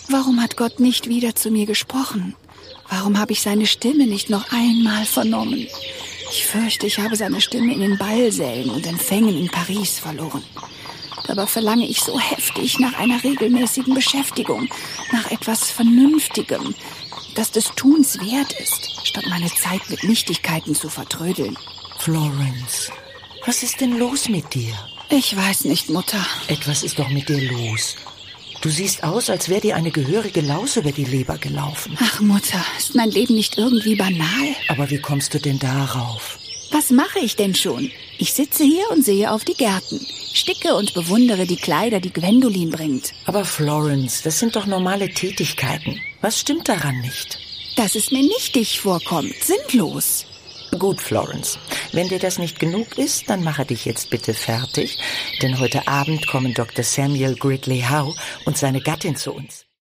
Warum hat Gott nicht wieder zu mir gesprochen? Warum habe ich seine Stimme nicht noch einmal vernommen? Ich fürchte, ich habe seine Stimme in den Ballsälen und Empfängen in Paris verloren. Dabei verlange ich so heftig nach einer regelmäßigen Beschäftigung, nach etwas Vernünftigem, das des Tuns wert ist, statt meine Zeit mit Nichtigkeiten zu vertrödeln. Florence, was ist denn los mit dir? Ich weiß nicht, Mutter. Etwas ist doch mit dir los. Du siehst aus, als wäre dir eine gehörige Laus über die Leber gelaufen. Ach, Mutter, ist mein Leben nicht irgendwie banal? Aber wie kommst du denn darauf? Was mache ich denn schon? Ich sitze hier und sehe auf die Gärten, sticke und bewundere die Kleider, die Gwendolin bringt. Aber Florence, das sind doch normale Tätigkeiten. Was stimmt daran nicht? Dass es mir nichtig vorkommt, sinnlos. Gut, Florence. Wenn dir das nicht genug ist, dann mache dich jetzt bitte fertig. Denn heute Abend kommen Dr. Samuel Gridley Howe und seine Gattin zu uns.